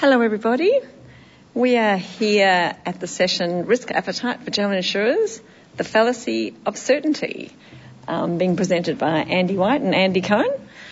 Hello everybody. We are here at the session Risk Appetite for General Insurers, the Fallacy of Certainty, being presented by Andy White and Andy Cohen.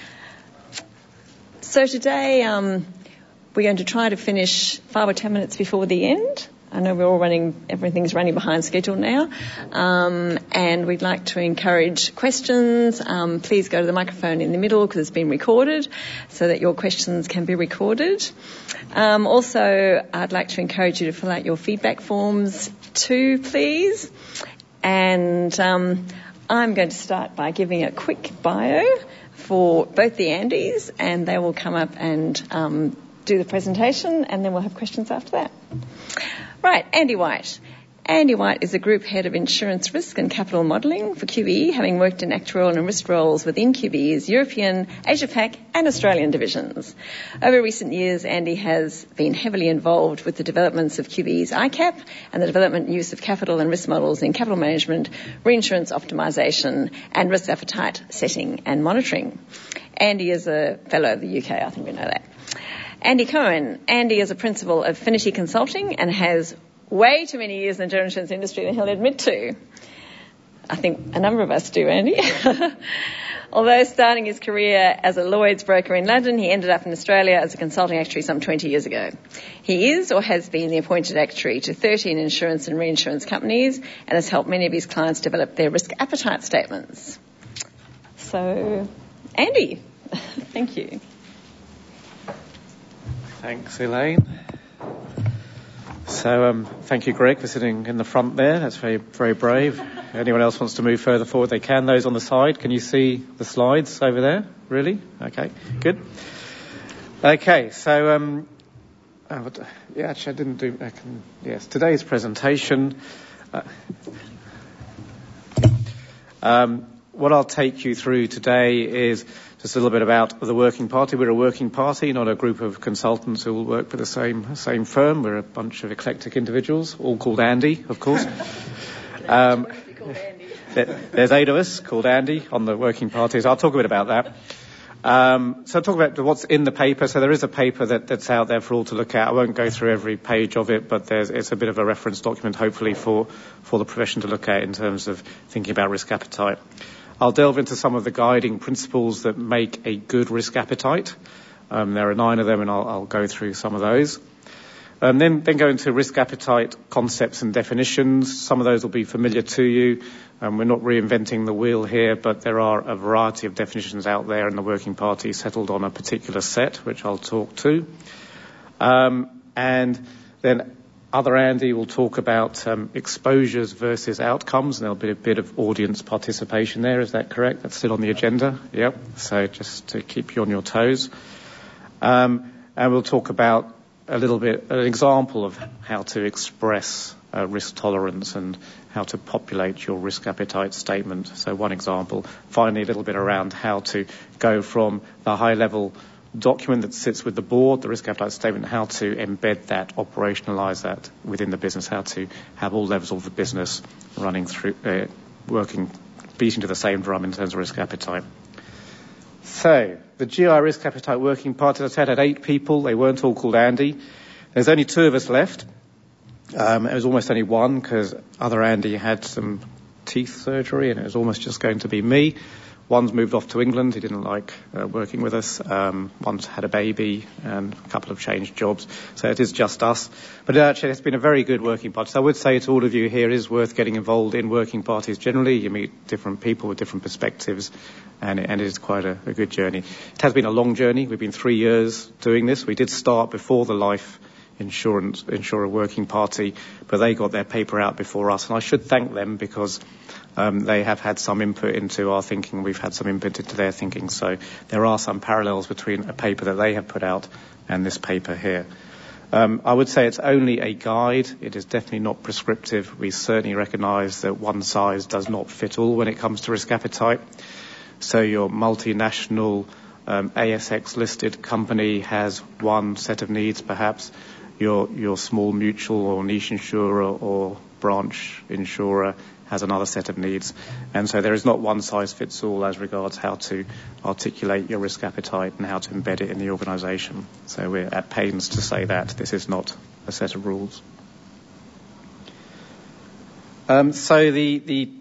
So today we're going to try to finish 5 or 10 minutes before the end. I know everything's running behind schedule now, and we'd like to encourage questions. Please go to the microphone in the middle because it's been recorded so that your questions can be recorded. Also, I'd like to encourage you to fill out your feedback forms too, please. And I'm going to start by giving a quick bio for both the Andys, and they will come up and do the presentation, and then we'll have questions after that. Right, Andy White. Andy White is a Group Head of Insurance Risk and Capital Modelling for QBE, having worked in actuarial and risk roles within QBE's European, Asia-Pac and Australian divisions. Over recent years, Andy has been heavily involved with the developments of QBE's ICAP and the development and use of capital and risk models in capital management, reinsurance optimisation and risk appetite setting and monitoring. Andy is a fellow of the UK, I think we know that. Andy Cohen. Andy is a principal of Finity Consulting and has way too many years in the general insurance industry than he'll admit to. I think a number of us do, Andy. Although starting his career as a Lloyd's broker in London, he ended up in Australia as a consulting actuary some 20 years ago. He is or has been the appointed actuary to 13 insurance and reinsurance companies and has helped many of his clients develop their risk appetite statements. So, Andy, thank you. Thanks, Elaine. So, thank you, Greg, for sitting in the front there. That's very, very brave. Anyone else wants to move further forward, they can. Those on the side, can you see the slides over there? Really? Okay, good. Okay, so, actually I didn't do, yes, today's presentation. What I'll take you through today is just a little bit about the working party. We're a working party, not a group of consultants who all work for the same firm. We're a bunch of eclectic individuals, all called Andy, of course. There's 8 of us called Andy on the working party, so I'll talk a bit about that. So I'll talk about what's in the paper. So there is a paper that's out there for all to look at. I won't go through every page of it, but it's a bit of a reference document, hopefully, for the profession to look at in terms of thinking about risk appetite. I'll delve into some of the guiding principles that make a good risk appetite. There are 9 of them, and I'll go through some of those. Then go into risk appetite concepts and definitions. Some of those will be familiar to you. We're not reinventing the wheel here, but there are a variety of definitions out there, and the working party settled on a particular set, which I'll talk to. And then other Andy will talk about exposures versus outcomes, and there'll be a bit of audience participation there. Is that correct? That's still on the agenda? Yep. So just to keep you on your toes. And we'll talk about a little bit, an example of how to express risk tolerance and how to populate your risk appetite statement. So one example. Finally, a little bit around how to go from the high-level document that sits with the board, the risk appetite statement, how to embed that, operationalise that within the business, how to have all levels of the business running through, beating to the same drum in terms of risk appetite. So, the GI risk appetite working party, as I said, had 8 people. They weren't all called Andy. There's only 2 of us left. It was almost only 1 because other Andy had some teeth surgery and it was almost just going to be me. One's moved off to England. He didn't like working with us. One's had a baby and a couple have changed jobs. So it is just us. But actually, it's been a very good working party. So I would say to all of you here, it is worth getting involved in working parties generally. You meet different people with different perspectives, and it is quite a good journey. It has been a long journey. We've been 3 years doing this. We did start before the life insurer working party, but they got their paper out before us. And I should thank them because they have had some input into our thinking. We've had some input into their thinking. So there are some parallels between a paper that they have put out and this paper here. I would say it's only a guide. It is definitely not prescriptive. We certainly recognise that one size does not fit all when it comes to risk appetite. So your multinational ASX-listed company has one set of needs, perhaps. Your small mutual or niche insurer or branch insurer has another set of needs. And so there is not one size fits all as regards how to articulate your risk appetite and how to embed it in the organisation. So we're at pains to say that this is not a set of rules. So the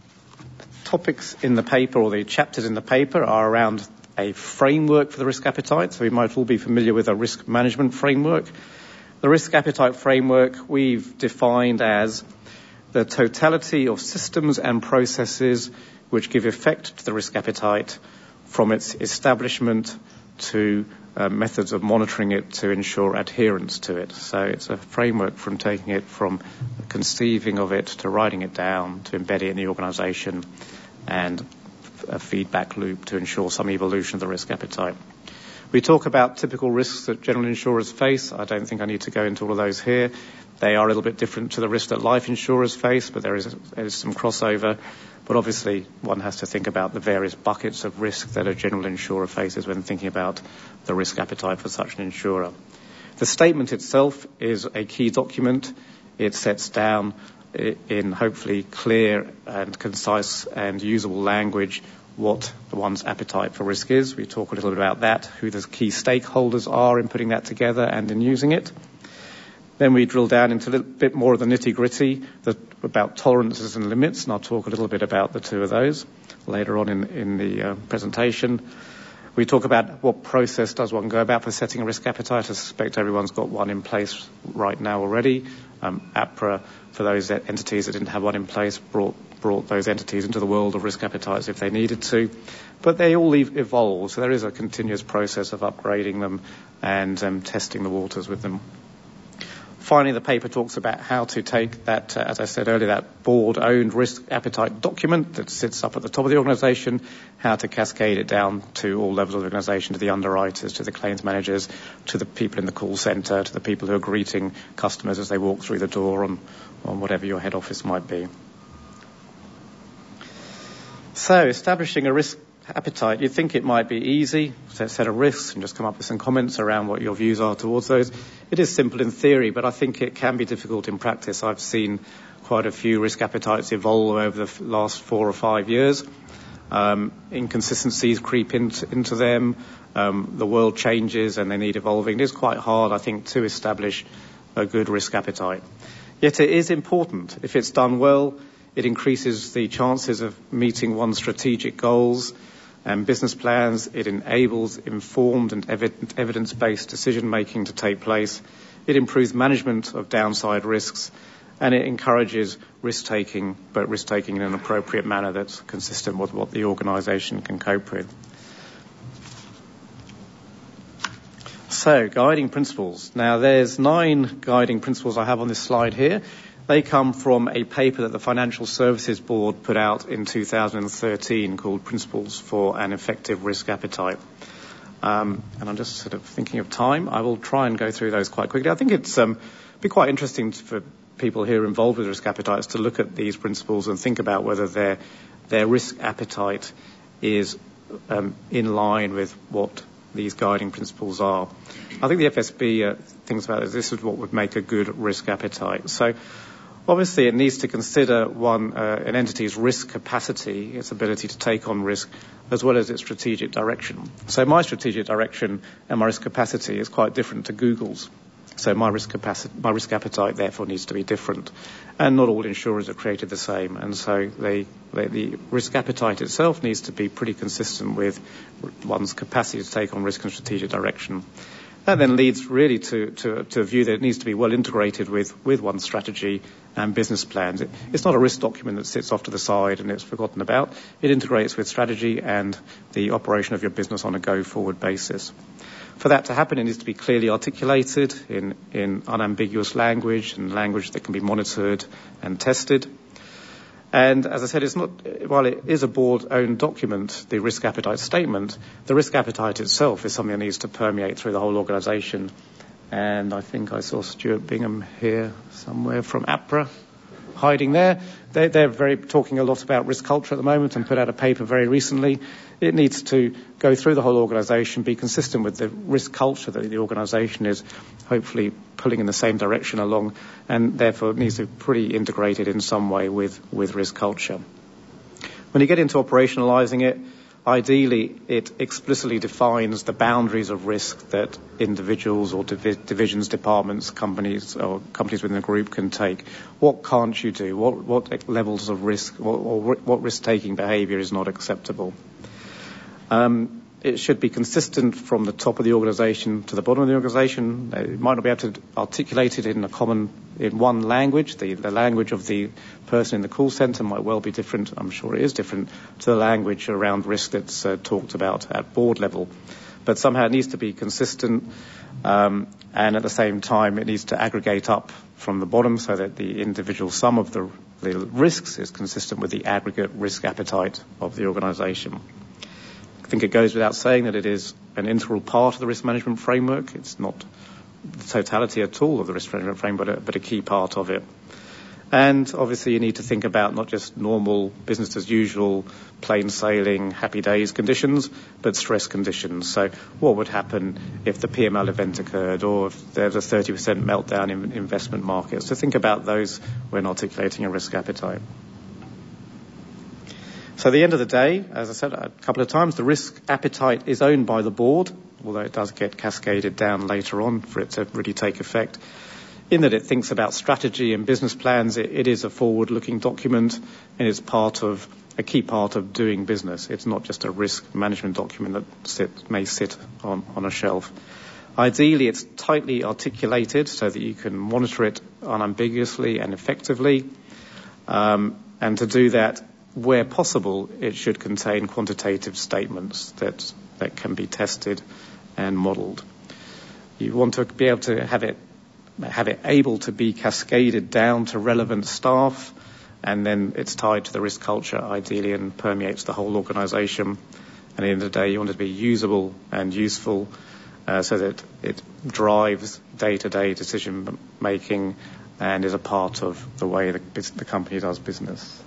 topics in the paper, or the chapters in the paper, are around a framework for the risk appetite. So we might all be familiar with a risk management framework. The risk appetite framework we've defined as the totality of systems and processes which give effect to the risk appetite, from its establishment to methods of monitoring it to ensure adherence to it. So it's a framework from taking it from conceiving of it to writing it down to embedding it in the organisation, and a feedback loop to ensure some evolution of the risk appetite. We talk about typical risks that general insurers face. I don't think I need to go into all of those here. They are a little bit different to the risks that life insurers face, but there is some crossover. But obviously, one has to think about the various buckets of risk that a general insurer faces when thinking about the risk appetite for such an insurer. The statement itself is a key document. It sets down in hopefully clear and concise and usable language what one's appetite for risk is. We talk a little bit about that, who the key stakeholders are in putting that together and in using it. Then we drill down into a little bit more of the nitty-gritty about tolerances and limits, and I'll talk a little bit about the two of those later on in the presentation. We talk about what process does one go about for setting a risk appetite. I suspect everyone's got one in place right now already. APRA, for those entities that didn't have one in place, brought those entities into the world of risk appetites if they needed to. But they all evolve, so there is a continuous process of upgrading them and testing the waters with them. Finally, the paper talks about how to take that, as I said earlier, that board-owned risk appetite document that sits up at the top of the organisation, how to cascade it down to all levels of the organisation, to the underwriters, to the claims managers, to the people in the call centre, to the people who are greeting customers as they walk through the door on whatever your head office might be. So, establishing a risk appetite, you'd think it might be easy, set of risks and just come up with some comments around what your views are towards those. It is simple in theory, but I think it can be difficult in practice. I've seen quite a few risk appetites evolve over the last 4 or 5 years. Inconsistencies creep into them. The world changes and they need evolving. It is quite hard, I think, to establish a good risk appetite. Yet it is important. If it's done well, it increases the chances of meeting one's strategic goals and business plans. It enables informed and evidence-based decision-making to take place. It improves management of downside risks, and it encourages risk-taking, but risk-taking in an appropriate manner that's consistent with what the organisation can cope with. So, guiding principles. Now, there's 9 guiding principles I have on this slide here. They come from a paper that the Financial Services Board put out in 2013 called Principles for an Effective Risk Appetite. And I'm just sort of thinking of time. I will try and go through those quite quickly. I think it's be quite interesting for people here involved with risk appetites to look at these principles and think about whether their risk appetite is in line with what these guiding principles are. I think the FSB thinks about this is what would make a good risk appetite. So obviously, it needs to consider an entity's risk capacity, its ability to take on risk, as well as its strategic direction. So my strategic direction and my risk capacity is quite different to Google's. So my risk appetite, therefore, needs to be different. And not all insurers are created the same. And so the risk appetite itself needs to be pretty consistent with one's capacity to take on risk and strategic direction. That then leads really to a view that it needs to be well integrated with one's strategy and business plans. It's not a risk document that sits off to the side and it's forgotten about. It integrates with strategy and the operation of your business on a go-forward basis. For that to happen, it needs to be clearly articulated in unambiguous language and language that can be monitored and tested. And as I said, while it is a board-owned document, the risk appetite statement, the risk appetite itself is something that needs to permeate through the whole organisation. And I think I saw Stuart Bingham here somewhere from APRA. hiding there. They're talking a lot about risk culture at the moment and put out a paper very recently. It needs to go through the whole organisation, be consistent with the risk culture that the organisation is hopefully pulling in the same direction along, and therefore it needs to be pretty integrated in some way with risk culture. When you get into operationalising it, ideally it explicitly defines the boundaries of risk that individuals or divisions, departments, companies within the group can take. What can't you do? What levels of risk or what risk-taking behaviour is not acceptable? It should be consistent from the top of the organisation to the bottom of the organisation. It might not be able to articulate it in one language. The language of the person in the call centre might well be different. I'm sure it is different to the language around risk that's talked about at board level. But somehow it needs to be consistent, and at the same time it needs to aggregate up from the bottom so that the individual sum of the risks is consistent with the aggregate risk appetite of the organisation. I think it goes without saying that it is an integral part of the risk management framework. It's not the totality at all of the risk management framework, but a key part of it. And obviously you need to think about not just normal business as usual, plain sailing, happy days conditions, but stress conditions. So what would happen if the PML event occurred, or if there's a 30% meltdown in investment markets? So think about those when articulating a risk appetite. So at the end of the day, as I said a couple of times, the risk appetite is owned by the board, although it does get cascaded down later on for it to really take effect. In that it thinks about strategy and business plans, it is a forward-looking document, and it's a key part of doing business. It's not just a risk management document that may sit on a shelf. Ideally, it's tightly articulated so that you can monitor it unambiguously and effectively. And to do that, where possible, it should contain quantitative statements that can be tested and modelled. You want to be able to have it able to be cascaded down to relevant staff, and then it's tied to the risk culture, ideally, and permeates the whole organisation. And at the end of the day, you want it to be usable and useful so that it drives day-to-day decision-making and is a part of the way the company does business.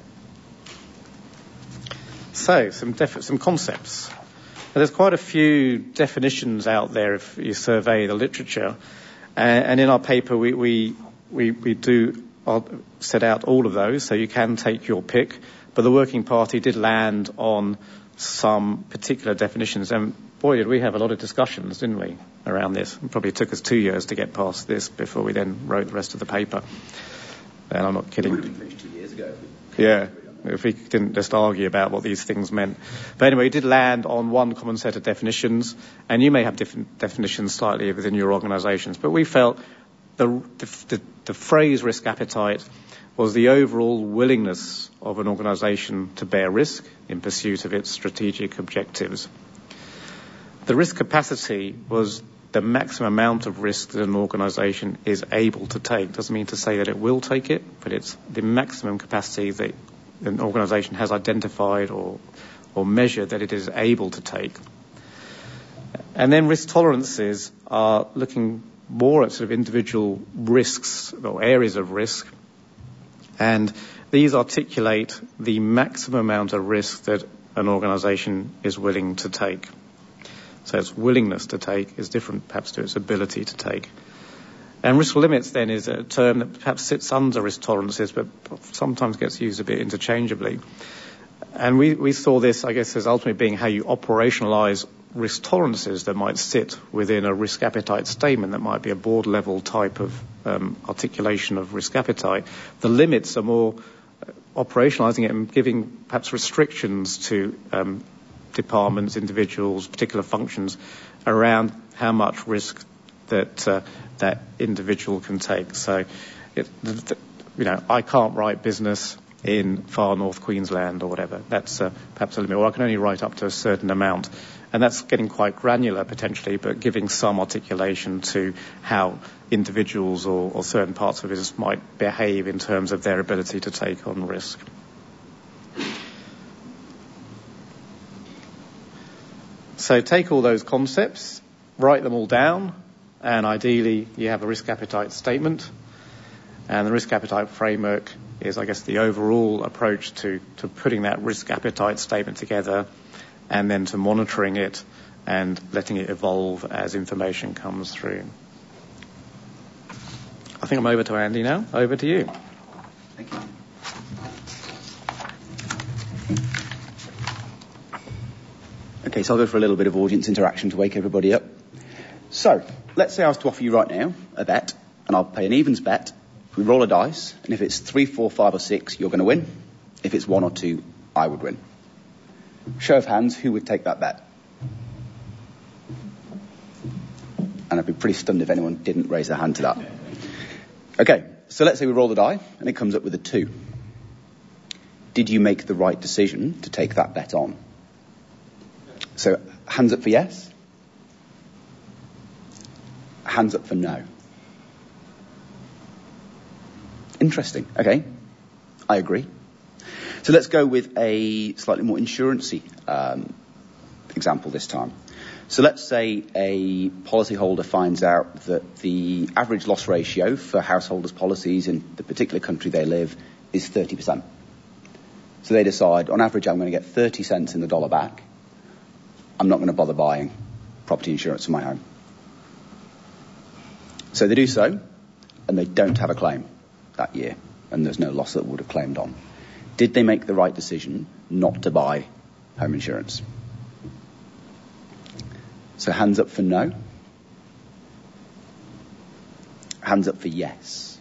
So, some concepts. There's quite a few definitions out there if you survey the literature. And in our paper, we do set out all of those, so you can take your pick. But the Working Party did land on some particular definitions. And boy, did we have a lot of discussions, didn't we, around this. It probably took us 2 years to get past this before we then wrote the rest of the paper. And I'm not kidding. We would have finished 2 years ago. Yeah. If we didn't just argue about what these things meant. But anyway, we did land on one common set of definitions, and you may have different definitions slightly within your organisations, but we felt the phrase risk appetite was the overall willingness of an organisation to bear risk in pursuit of its strategic objectives. The risk capacity was the maximum amount of risk that an organisation is able to take. Doesn't mean to say that it will take it, but it's the maximum capacity that an organisation has identified or measured that it is able to take. And then risk tolerances are looking more at sort of individual risks or areas of risk, and these articulate the maximum amount of risk that an organisation is willing to take. So its willingness to take is different perhaps to its ability to take. And risk limits then is a term that perhaps sits under risk tolerances, but sometimes gets used a bit interchangeably. And we saw this, I guess, as ultimately being how you operationalise risk tolerances that might sit within a risk appetite statement that might be a board level type of articulation of risk appetite. The limits are more operationalising it and giving perhaps restrictions to departments, individuals, particular functions around how much risk that individual can take. So, I can't write business in far north Queensland or whatever. That's perhaps a limit. Or I can only write up to a certain amount. And that's getting quite granular potentially, but giving some articulation to how individuals or certain parts of business might behave in terms of their ability to take on risk. So take all those concepts, write them all down, and ideally you have a risk appetite statement, and the risk appetite framework is, I guess, the overall approach to putting that risk appetite statement together and then to monitoring it and letting it evolve as information comes through. I think I'm over to Andy now. Over to you. Thank you. Okay, so I'll go for a little bit of audience interaction to wake everybody up. So, let's say I was to offer you right now a bet, and I'll pay an evens bet. We roll a dice, and if it's 3, 4, 5 or 6, you're going to win. If it's 1 or 2, I would win. Show of hands, who would take that bet? And I'd be pretty stunned if anyone didn't raise their hand to that. Okay, so let's say we roll the die, and it comes up with a 2. Did you make the right decision to take that bet on? So, hands up for yes. Hands up for no. Interesting. Okay, I agree. So let's go with a slightly more insurance-y example this time. So let's say a policyholder finds out that the average loss ratio for householders' policies in the particular country they live is 30%. So they decide, on average, I'm going to get 30 cents in the dollar back. I'm not going to bother buying property insurance for my home. So they do so, and they don't have a claim that year, and there's no loss that would have claimed on. Did they make the right decision not to buy home insurance? So hands up for no. Hands up for yes.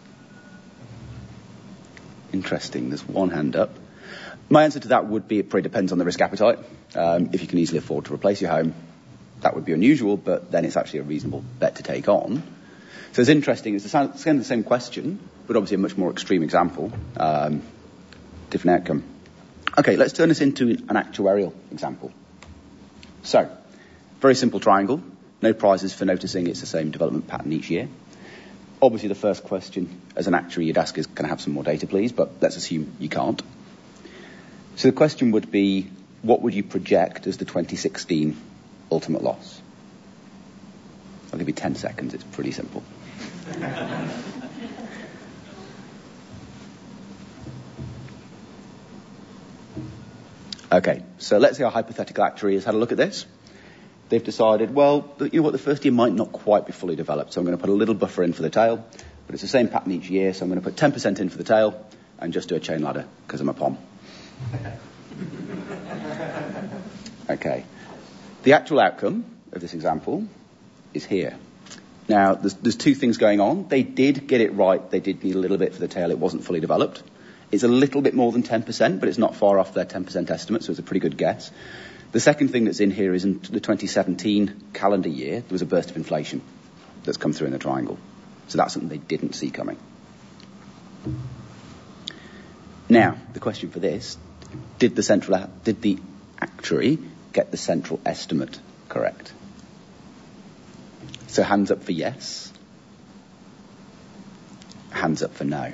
Interesting, there's one hand up. My answer to that would be it pretty depends on the risk appetite. If you can easily afford to replace your home, that would be unusual, but then it's actually a reasonable bet to take on. So it's interesting, it's kind of the same question, but obviously a much more extreme example, different outcome. Okay, let's turn this into an actuarial example. So, very simple triangle, no prizes for noticing it's the same development pattern each year. Obviously the first question as an actuary you'd ask is, can I have some more data please? But let's assume you can't. So the question would be, what would you project as the 2016 ultimate loss? I'll give you 10 seconds, it's pretty simple. Okay, so let's say our hypothetical actuary has had a look at this. They've decided, well, you know what, the first year might not quite be fully developed, so I'm going to put a little buffer in for the tail, but it's the same pattern each year, so I'm going to put 10% in for the tail and just do a chain ladder, because I'm a POM. Okay. The actual outcome of this example is here. Now, there's two things going on. They did get it right. They did need a little bit for the tail. It wasn't fully developed. It's a little bit more than 10%, but it's not far off their 10% estimate, so it's a pretty good guess. The second thing that's in here is in the 2017 calendar year, there was a burst of inflation that's come through in the triangle. So that's something they didn't see coming. Now, the question for this, did the actuary get the central estimate correct? So hands up for yes. Hands up for no.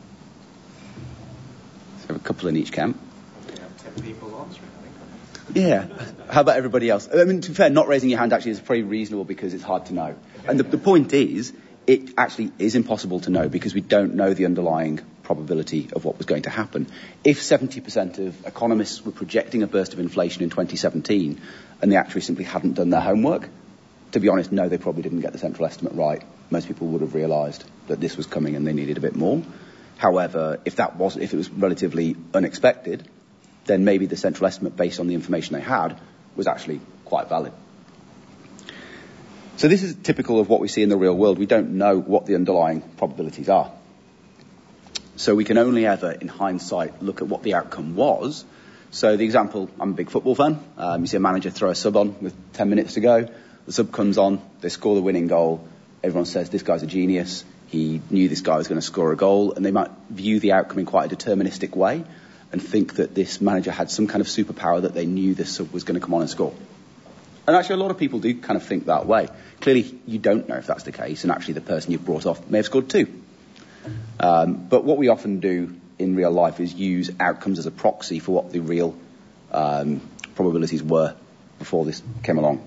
So a couple in each camp. We have 10 people answering, I think. Yeah. How about everybody else? I mean, to be fair, not raising your hand actually is pretty reasonable because it's hard to know. And the point is, it actually is impossible to know because we don't know the underlying probability of what was going to happen. If 70% of economists were projecting a burst of inflation in 2017 and the actuaries simply hadn't done their homework, to be honest, no, they probably didn't get the central estimate right. Most people would have realised that this was coming and they needed a bit more. However, if it was relatively unexpected, then maybe the central estimate based on the information they had was actually quite valid. So this is typical of what we see in the real world. We don't know what the underlying probabilities are. So we can only ever, in hindsight, look at what the outcome was. So the example, I'm a big football fan. You see a manager throw a sub on with 10 minutes to go. The sub comes on, they score the winning goal. Everyone says, this guy's a genius. He knew this guy was going to score a goal. And they might view the outcome in quite a deterministic way and think that this manager had some kind of superpower that they knew this sub was going to come on and score. And actually, a lot of people do kind of think that way. Clearly, you don't know if that's the case, and actually the person you've brought off may have scored too. But what we often do in real life is use outcomes as a proxy for what the real probabilities were before this came along.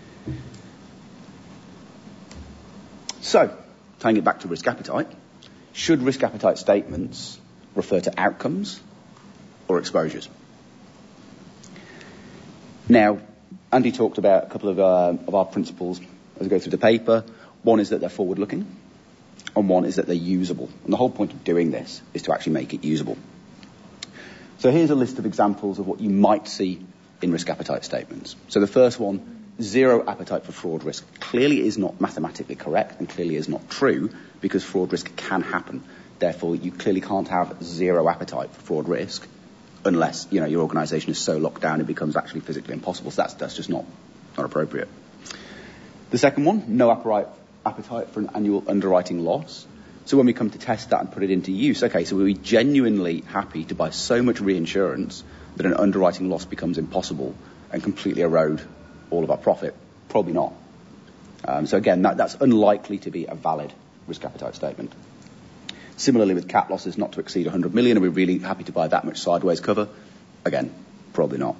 So, tying it back to risk appetite, Should risk appetite statements refer to outcomes or exposures? Now, Andy talked about a couple of our principles as we go through the paper. One is that they're forward-looking, and one is that they're usable. And the whole point of doing this is to actually make it usable. So here's a list of examples of what you might see in risk appetite statements. So the first one, zero appetite for fraud risk, clearly is not mathematically correct and clearly is not true, because fraud risk can happen. Therefore, you clearly can't have zero appetite for fraud risk unless, your organisation is so locked down it becomes actually physically impossible. So that's just not appropriate. The second one, no appetite for an annual underwriting loss. So when we come to test that and put it into use, okay, so are we genuinely happy to buy so much reinsurance that an underwriting loss becomes impossible and completely erode all of our profit? Probably not. So again, that's unlikely to be a valid risk appetite statement. Similarly with cat losses not to exceed 100 million, are we really happy to buy that much sideways cover? Again, probably not.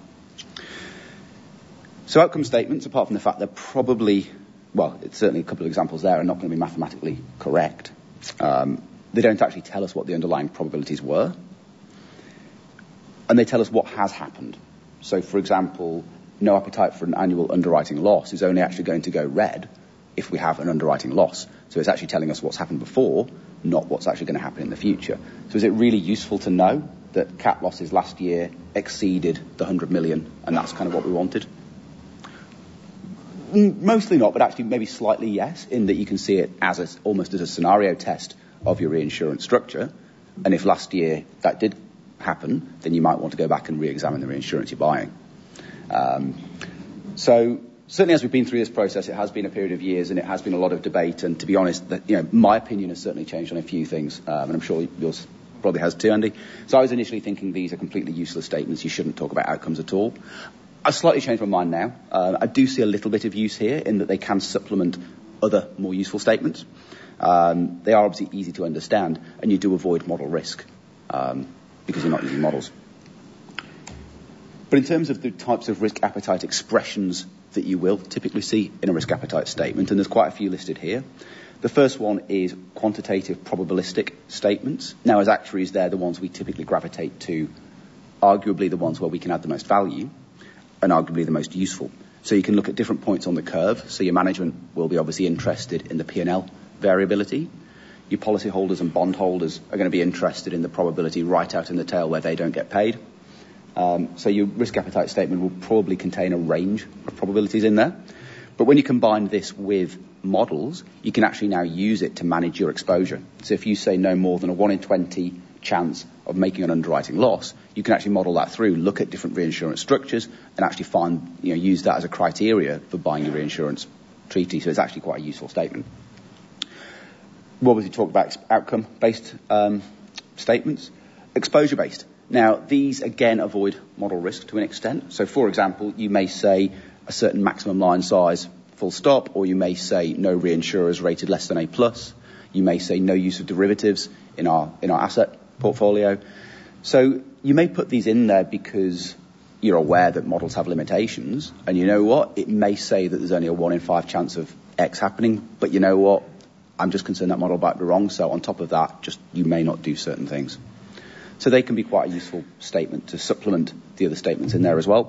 So outcome statements, apart from the fact they're probably, it's certainly a couple of examples there, are not going to be mathematically correct. They don't actually tell us what the underlying probabilities were. And they tell us what has happened. So, for example, no appetite for an annual underwriting loss is only actually going to go red if we have an underwriting loss. So it's actually telling us what's happened before, not what's actually going to happen in the future. So is it really useful to know that cat losses last year exceeded the 100 million, and that's kind of what we wanted? Mostly not, but actually maybe slightly yes, in that you can see it as almost as a scenario test of your reinsurance structure. And if last year that did happen, then you might want to go back and re-examine the reinsurance you're buying. So certainly as we've been through this process, it has been a period of years and it has been a lot of debate. And to be honest, my opinion has certainly changed on a few things, and I'm sure yours probably has too, Andy. So I was initially thinking these are completely useless statements. You shouldn't talk about outcomes at all. I've slightly changed my mind now. I do see a little bit of use here in that they can supplement other more useful statements. They are obviously easy to understand, and you do avoid model risk because you're not using models. But in terms of the types of risk appetite expressions that you will typically see in a risk appetite statement, and there's quite a few listed here. The first one is quantitative probabilistic statements. Now, as actuaries, they're the ones we typically gravitate to, arguably the ones where we can add the most value, and arguably the most useful. So you can look at different points on the curve. So your management will be obviously interested in the P&L variability. Your policyholders and bondholders are going to be interested in the probability right out in the tail where they don't get paid. So your risk appetite statement will probably contain a range of probabilities in there. But when you combine this with models, you can actually now use it to manage your exposure. So if you say no more than a 1 in 20 chance of making an underwriting loss, you can actually model that through, look at different reinsurance structures, and actually use that as a criteria for buying your reinsurance treaty. So it's actually quite a useful statement. We'll obviously talk about outcome-based statements. Exposure-based. Now, these, again, avoid model risk to an extent. So, for example, you may say a certain maximum line size, full stop, or you may say no reinsurers rated less than A+. You may say no use of derivatives in our asset portfolio. So you may put these in there because you're aware that models have limitations, and you know what? It may say that there's only a 1 in 5 chance of X happening, but you know what? I'm just concerned that model might be wrong, so on top of that, you may not do certain things. So they can be quite a useful statement to supplement the other statements in there as well.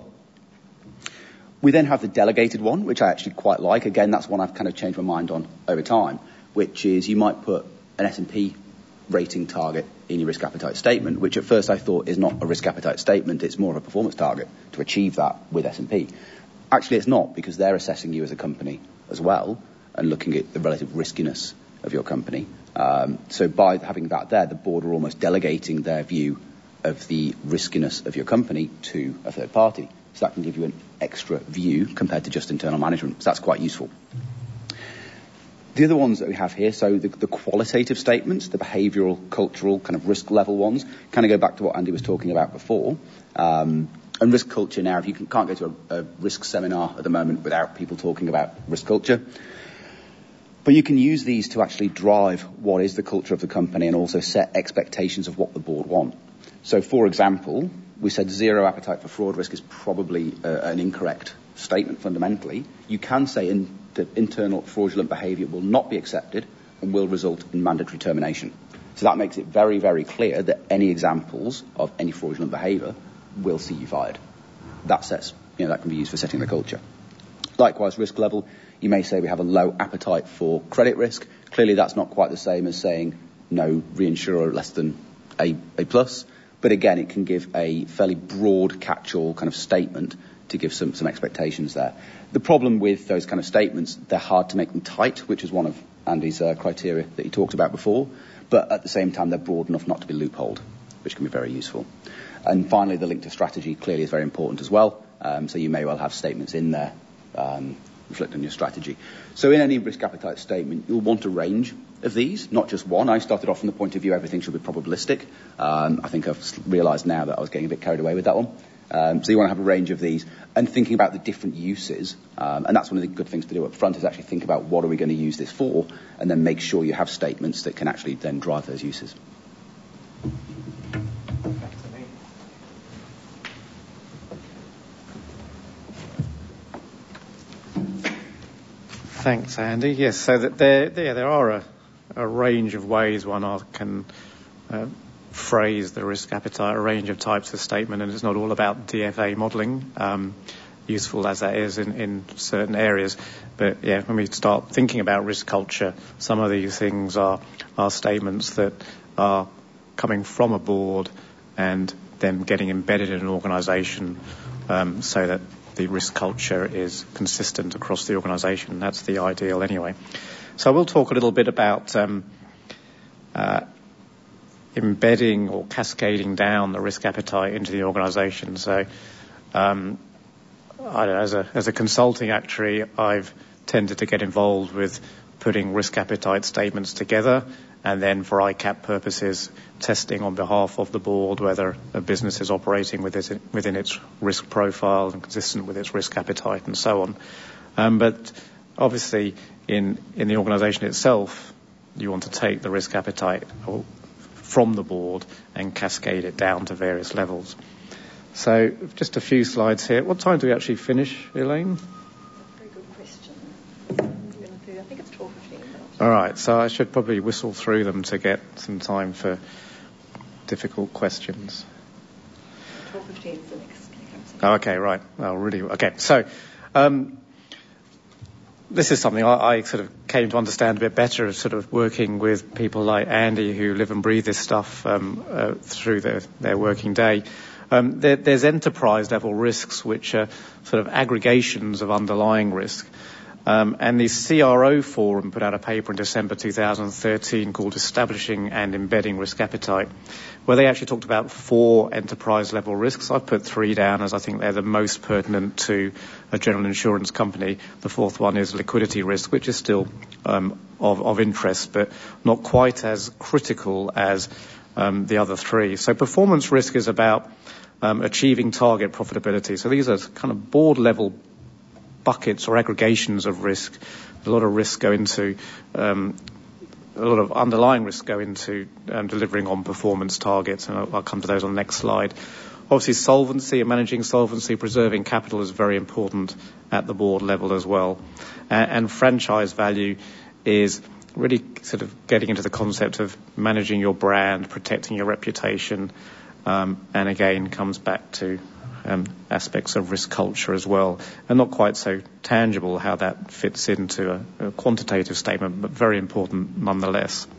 We then have the delegated one, which I actually quite like. Again, that's one I've kind of changed my mind on over time, which is you might put an S&P rating target in your risk appetite statement, which at first I thought is not a risk appetite statement, it's more of a performance target to achieve that with S&P. Actually, it's not, because they're assessing you as a company as well and looking at the relative riskiness of your company. So by having that there, the board are almost delegating their view of the riskiness of your company to a third party. So that can give you an extra view compared to just internal management. So that's quite useful. The other ones that we have here, so the qualitative statements, the behavioural, cultural, kind of risk level ones, kind of go back to what Andy was talking about before. And risk culture now, if you can't go to a risk seminar at the moment without people talking about risk culture. But you can use these to actually drive what is the culture of the company and also set expectations of what the board want. So, for example, we said zero appetite for fraud risk is probably an incorrect statement fundamentally. You can say that internal fraudulent behaviour will not be accepted and will result in mandatory termination. So that makes it very, very clear that any examples of any fraudulent behaviour will see you fired. That sets, that can be used for setting the culture. Likewise, risk level, you may say we have a low appetite for credit risk. Clearly, that's not quite the same as saying no reinsurer less than A+. But again, it can give a fairly broad catch-all kind of statement to give some expectations there. The problem with those kind of statements, they're hard to make them tight, which is one of Andy's criteria that he talked about before. But at the same time, they're broad enough not to be loopholed, which can be very useful. And finally, the link to strategy clearly is very important as well. So you may well have statements in there reflecting your strategy. So in any risk appetite statement, you'll want a range of these, not just one. I started off from the point of view everything should be probabilistic. I think I've realised now that I was getting a bit carried away with that one. So you want to have a range of these and thinking about the different uses. And that's one of the good things to do up front is actually think about what are we going to use this for and then make sure you have statements that can actually then drive those uses. Thanks, Andy. Yes, so that there are a range of ways one can phrase the risk appetite, a range of types of statement, and it's not all about DFA modelling, useful as that is in certain areas. But yeah, when we start thinking about risk culture, some of these things are statements that are coming from a board and then getting embedded in an organisation so that the risk culture is consistent across the organisation. That's the ideal anyway. So we'll talk a little bit about embedding or cascading down the risk appetite into the organisation. So I don't know, as a consulting actuary, I've tended to get involved with putting risk appetite statements together and then for ICAP purposes testing on behalf of the board whether a business is operating within its risk profile and consistent with its risk appetite and so on. But obviously in the organisation itself you want to take the risk appetite from the board and cascade it down to various levels. So just a few slides here. What time do we actually finish, Elaine? Very good question. I think it's 12:15. All right, so I should probably whistle through them to get some time for difficult questions. 12:15 is the next. Oh, okay, right. Well, really, okay. So this is something I sort of came to understand a bit better, sort of working with people like Andy who live and breathe this stuff through their working day. There's enterprise level risks which are sort of aggregations of underlying risk. And the CRO Forum put out a paper in December 2013 called Establishing and Embedding Risk Appetite, where they actually talked about 4 enterprise-level risks. I've put 3 down as I think they're the most pertinent to a general insurance company. The 4th one is liquidity risk, which is still of interest, but not quite as critical as the other 3. So performance risk is about achieving target profitability. So these are kind of board-level buckets or aggregations of risk. A lot of risk go into a lot of underlying risks go into delivering on performance targets, and I'll come to those on the next slide. Obviously, solvency and managing solvency, preserving capital is very important at the board level as well. And franchise value is really sort of getting into the concept of managing your brand, protecting your reputation, and again comes back to aspects of risk culture as well, and not quite so tangible how that fits into a quantitative statement, but very important nonetheless.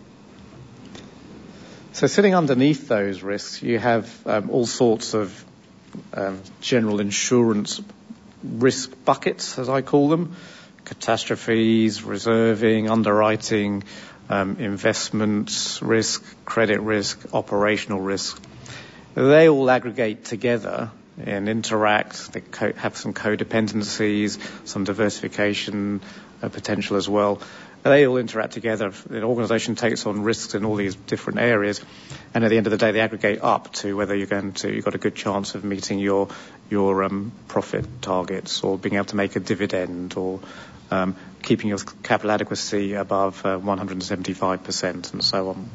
So sitting underneath those risks, you have all sorts of general insurance risk buckets, as I call them: catastrophes, reserving, underwriting, investments risk, credit risk, operational risk. They all aggregate together and interact. They have some codependencies, some diversification potential as well. They all interact together. An organisation takes on risks in all these different areas, and at the end of the day, they aggregate up to whether you've got a good chance of meeting your profit targets, or being able to make a dividend, or keeping your capital adequacy above 175%, and so on.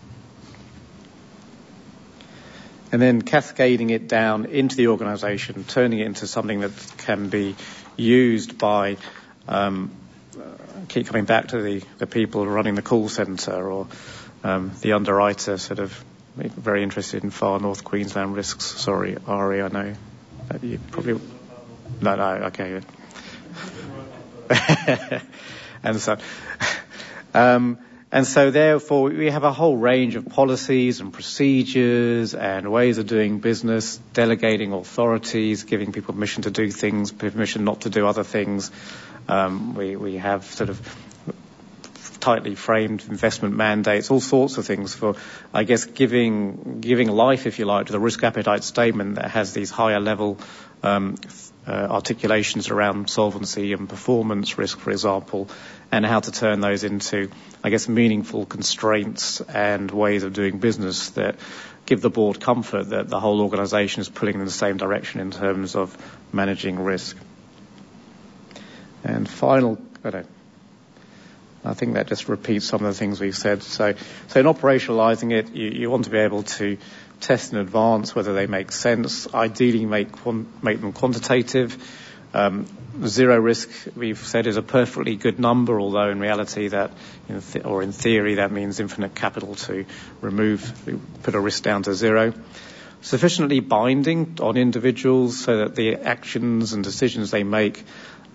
And then cascading it down into the organisation, turning it into something that can be used by, keep coming back to the people running the call centre, or the underwriter sort of very interested in Far North Queensland risks. Sorry, Ari, I know that you probably... No, okay. And so therefore we have a whole range of policies and procedures and ways of doing business, delegating authorities, giving people permission to do things, permission not to do other things. We have sort of tightly framed investment mandates, all sorts of things for, I guess, giving life, if you like, to the risk appetite statement that has these higher level articulations around solvency and performance risk, for example, and how to turn those into, I guess, meaningful constraints and ways of doing business that give the board comfort that the whole organisation is pulling in the same direction in terms of managing risk. And I think that just repeats some of the things we've said. So in operationalising it, you want to be able to test in advance whether they make sense, ideally make them quantitative. Zero risk, we've said, is a perfectly good number, although in reality that, in theory, that means infinite capital to put a risk down to zero. Sufficiently binding on individuals so that the actions and decisions they make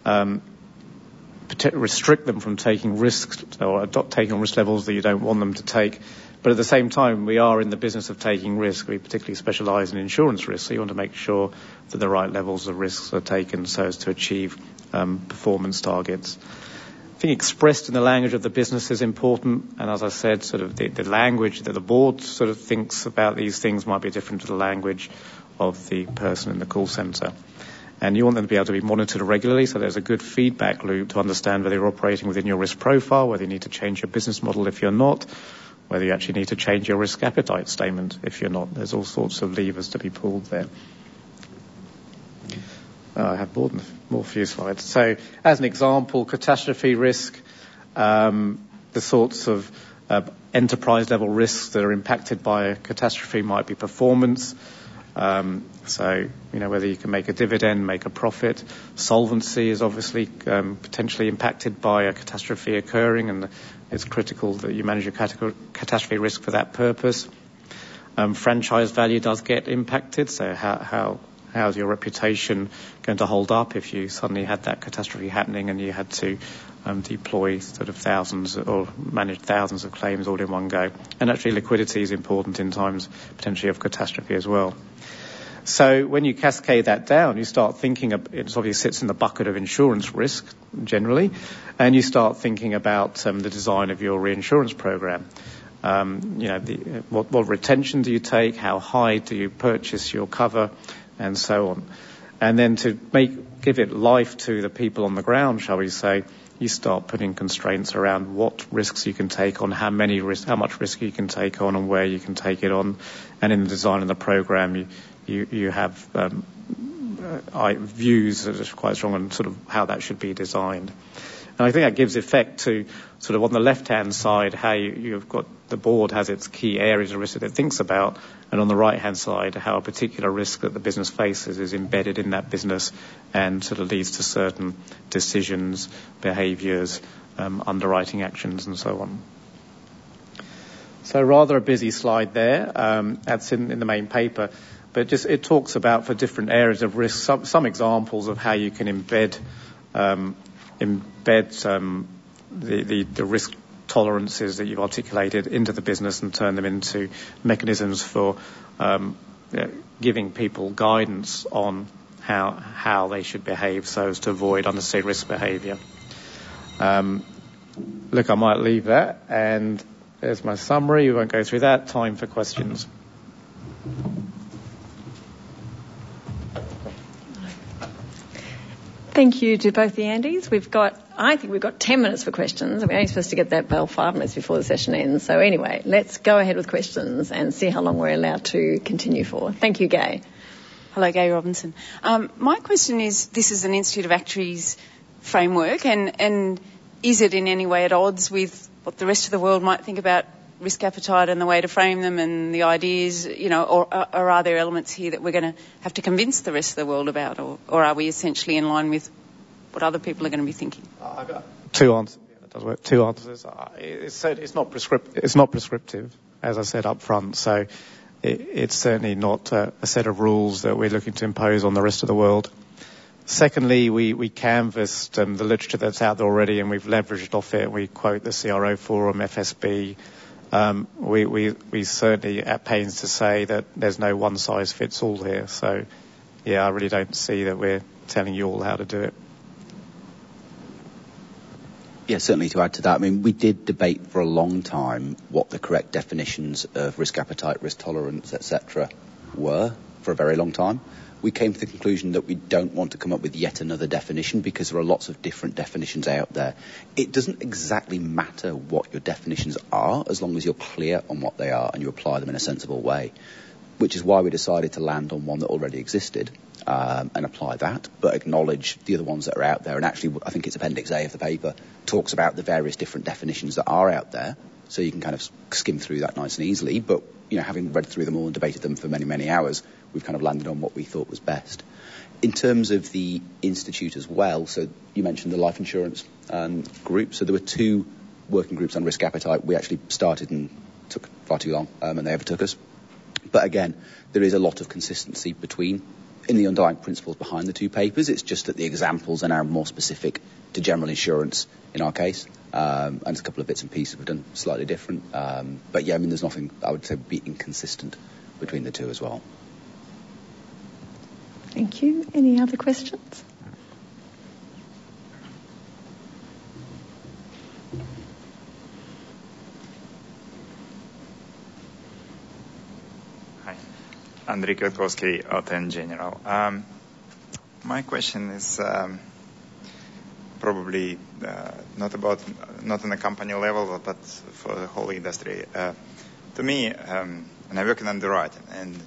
restrict them from taking risks or taking on risk levels that you don't want them to take. But at the same time, we are in the business of taking risk. We particularly specialise in insurance risk, so you want to make sure that the right levels of risks are taken so as to achieve performance targets. I think expressed in the language of the business is important, and as I said, sort of the language that the board sort of thinks about these things might be different to the language of the person in the call centre. And you want them to be able to be monitored regularly, so there's a good feedback loop to understand whether you're operating within your risk profile, whether you need to change your business model if you're not, whether you actually need to change your risk appetite statement if you're not. There's all sorts of levers to be pulled there. I have more few slides. So, as an example, catastrophe risk, the sorts of enterprise-level risks that are impacted by a catastrophe might be performance. So, whether you can make a dividend, make a profit. Solvency is obviously potentially impacted by a catastrophe occurring, and it's critical that you manage your catastrophe risk for that purpose. Franchise value does get impacted, so how's your reputation going to hold up if you suddenly had that catastrophe happening and you had to deploy sort of thousands or manage thousands of claims all in one go. And actually liquidity is important in times potentially of catastrophe as well. So when you cascade that down, you start thinking it obviously sits in the bucket of insurance risk generally, and you start thinking about the design of your reinsurance program. What retention do you take? How high do you purchase your cover? And so on. And then to give it life to the people on the ground, shall we say, you start putting constraints around what risks you can take on, how much risk you can take on, and where you can take it on. And in the design of the program, you have views that are quite strong on sort of how that should be designed. And I think that gives effect to sort of on the left-hand side how you've got the board has its key areas of risk that it thinks about, and on the right-hand side how a particular risk that the business faces is embedded in that business and sort of leads to certain decisions, behaviours, underwriting actions and so on. So rather a busy slide there. That's in the main paper. But just it talks about for different areas of risk some examples of how you can embed the risk tolerances that you've articulated into the business and turn them into mechanisms for giving people guidance on how they should behave so as to avoid unnecessary risk behaviour. Look, I might leave that, and there's my summary. We won't go through that. Time for questions. Thank you to both the Andys. I think we've got 10 minutes for questions, and we're only supposed to get that bell 5 minutes before the session ends. So anyway, let's go ahead with questions and see how long we're allowed to continue for. Thank you, Gai. Hello, Gai Robinson. My question is, this is an Institute of Actuaries framework, and is it in any way at odds with what the rest of the world might think about risk appetite and the way to frame them and the ideas, or are there elements here that we're going to have to convince the rest of the world about, or are we essentially in line with what other people are going to be thinking? I've got two answers. That does work. Two answers. It's not prescriptive, as I said up front. So it's certainly not a set of rules that we're looking to impose on the rest of the world. Secondly, we canvassed the literature that's out there already, and we've leveraged off it. We quote the CRO Forum, FSB. We certainly at pains to say that there's no one size fits all here. So, yeah, I really don't see that we're telling you all how to do it. Yeah, certainly to add to that, I mean, we did debate for a long time what the correct definitions of risk appetite, risk tolerance, etc. were for a very long time. We came to the conclusion that we don't want to come up with yet another definition because there are lots of different definitions out there. It doesn't exactly matter what your definitions are as long as you're clear on what they are and you apply them in a sensible way, which is why we decided to land on one that already existed and apply that, but acknowledge the other ones that are out there. And actually, I think it's Appendix A of the paper, talks about the various different definitions that are out there, so you can kind of skim through that nice and easily. But, you know, having read through them all and debated them for many, many hours, we've kind of landed on what we thought was best. In terms of the institute as well, so you mentioned the life insurance group. So there were two working groups on risk appetite. We actually started and took far too long, and they overtook us. But again, there is a lot of consistency in the underlying principles behind the two papers. It's just that the examples are now more specific to general insurance in our case, and a couple of bits and pieces we've done slightly different. But yeah, I mean, there's nothing I would say would be inconsistent between the two as well. Thank you. Any other questions? Hi, Andrei Kwiatkowski, Alten General. My question is probably not on a company level, but for the whole industry. To me, and I work in underwriting, and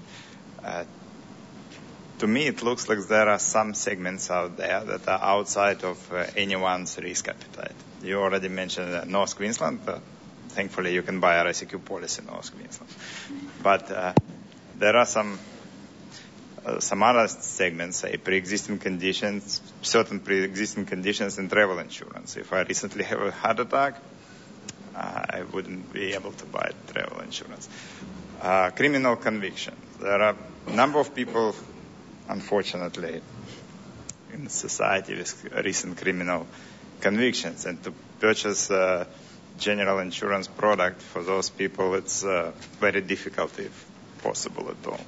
to me it looks like there are some segments out there that are outside of anyone's risk appetite. You already mentioned North Queensland. Thankfully, you can buy a RSEQ policy in North Queensland. But there are some other segments, say certain pre-existing conditions in travel insurance. If I recently have a heart attack, I wouldn't be able to buy travel insurance. Criminal conviction. There are a number of people, unfortunately, in society with recent criminal convictions, and to purchase a general insurance product for those people, it's very difficult, if possible at all.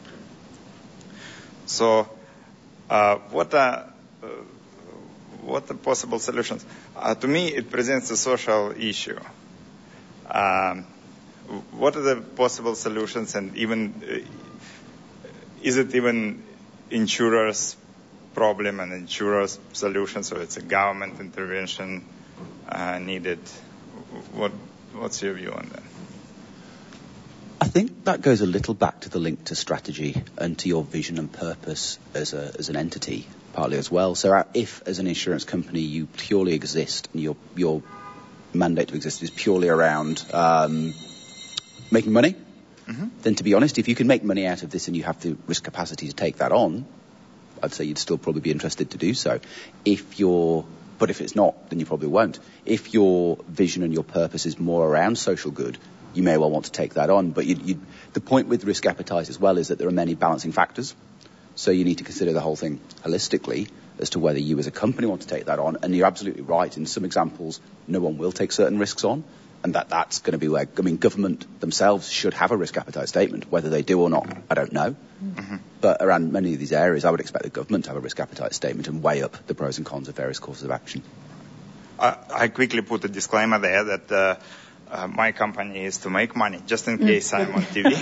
So, what are possible solutions? To me, it presents a social issue. What are the possible solutions, and even is it even insurers' problem and insurers' solution? So it's a government intervention needed. What's your view on that? I think that goes a little back to the link to strategy and to your vision and purpose as an entity, partly as well. So if, as an insurance company, you purely exist and your mandate to exist is purely around making money, then to be honest, if you can make money out of this and you have the risk capacity to take that on, I'd say you'd still probably be interested to do so. But if it's not, then you probably won't. If your vision and your purpose is more around social good, you may well want to take that on. But the point with risk appetite as well is that there are many balancing factors. So you need to consider the whole thing holistically as to whether you as a company want to take that on. And you're absolutely right. In some examples, no one will take certain risks on. And that's going to be where, government themselves should have a risk appetite statement. Whether they do or not, I don't know. But around many of these areas, I would expect the government to have a risk appetite statement and weigh up the pros and cons of various courses of action. I quickly put a disclaimer there that my company is to make money, just in case I'm on TV.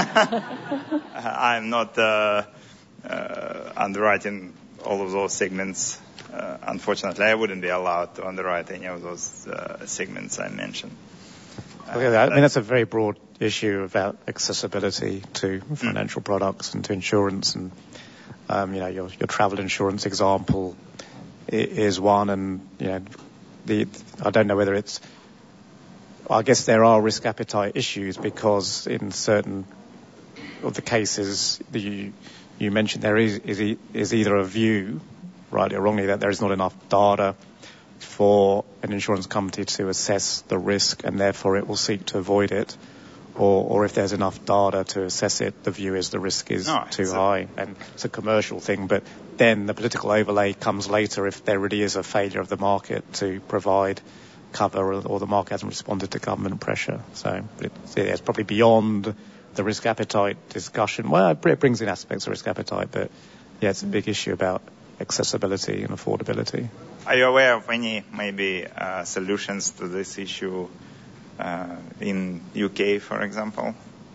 I'm not underwriting all of those segments. Unfortunately, I wouldn't be allowed to underwrite any of those segments I mentioned. I mean, that's a very broad issue about accessibility to financial products and to insurance. And, your travel insurance example is one. And, I don't know whether it's... I guess there are risk appetite issues because in certain of the cases that you mentioned, there is either a view, rightly or wrongly, that there is not enough data for an insurance company to assess the risk and therefore it will seek to avoid it, or if there's enough data to assess it, the view is the risk is too high. And it's a commercial thing, but then the political overlay comes later if there really is a failure of the market to provide cover or the market hasn't responded to government pressure. So it's probably beyond the risk appetite discussion. Well, it brings in aspects of risk appetite, but yeah, it's a big issue about accessibility and affordability. Are you aware of any maybe solutions to this issue in UK, for example?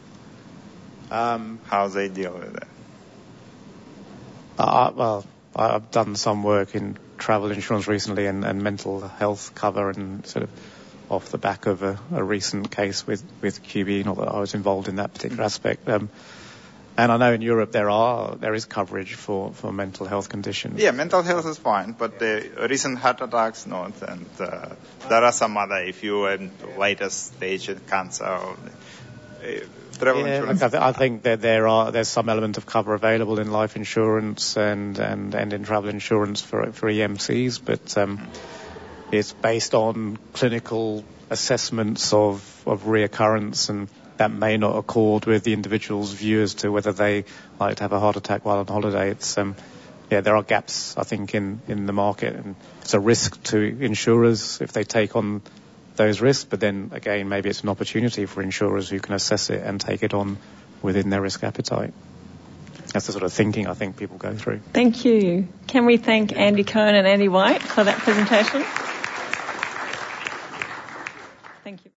How they deal with it? Well, I've done some work in travel insurance recently and mental health cover, and sort of off the back of a recent case with QBE, not that I was involved in that particular aspect. And I know in Europe there is coverage for mental health conditions. Yeah, mental health is fine, but the recent heart attacks not, and there are some other, if you are in the latest stage of cancer. Travel insurance. I think that there's some element of cover available in life insurance and in travel insurance for EMCs, but it's based on clinical assessments of reoccurrence, and that may not accord with the individual's view as to whether they like to have a heart attack while on holiday. It's there are gaps, I think, in the market, and it's a risk to insurers if they take on those risks, but then again maybe it's an opportunity for insurers who can assess it and take it on within their risk appetite. That's the sort of thinking I think people go through. Thank you. Can we thank Andy Cohen and Andy White for that presentation? Thank you.